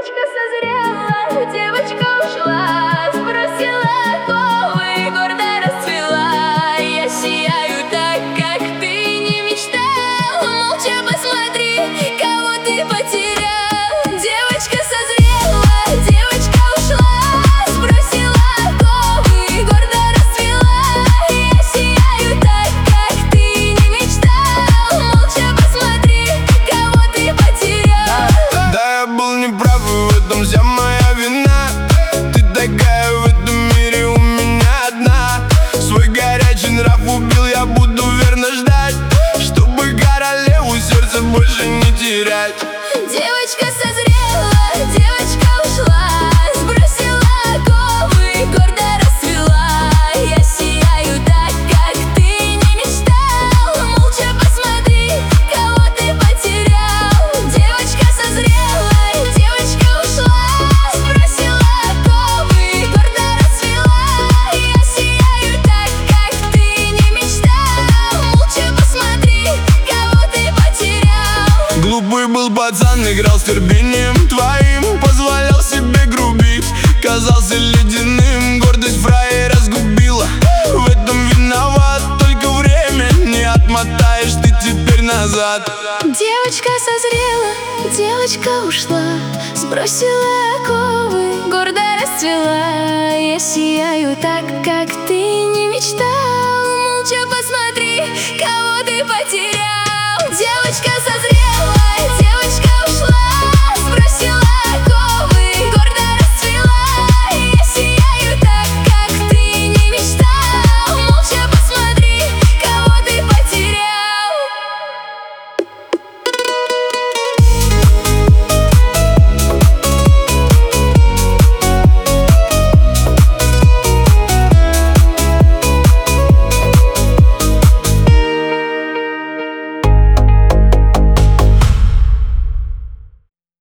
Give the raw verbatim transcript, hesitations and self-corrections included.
Девочка созрела, девочка ушла, сбросила оковы, гордо расцвела. Я сияю так, как ты не мечтал. Молча посмотри, кого ты потерял. Девочка созрела, девочка ушла, сбросила оковы, гордо расцвела. Я сияю так, как ты не мечтал. Молча посмотри, кого ты потерял. Да, я был неправ, и в этом вся моя вина. Ты такая в этом мире у меня одна. Свой горячий нрав убил, я буду верно ждать, чтобы королеву сердце больше не терять. Девочка созрела, девочка ушла, сбросила оковы, гордо расцвела. Я сияю так, как ты не мечтал. Молча посмотри, кого ты потерял. Девочка созрела, девочка ушла, сбросила оковы, гордо расцвела. Я сияю так, как ты не мечтал. Молча посмотри, кого ты потерял. Глупый был пацан, играл с терпением твоим, позволял себе грубить, казался ледяным. Гордость фраера разгубила, в этом виноват только время. Не отмотаешь ты теперь назад. Девочка созрела, девочка ушла, сбросила оковы, гордо расцвела. Я сияю так, как ты не мечтал. Молча посмотри, кого ты потерял. Девочка созрела.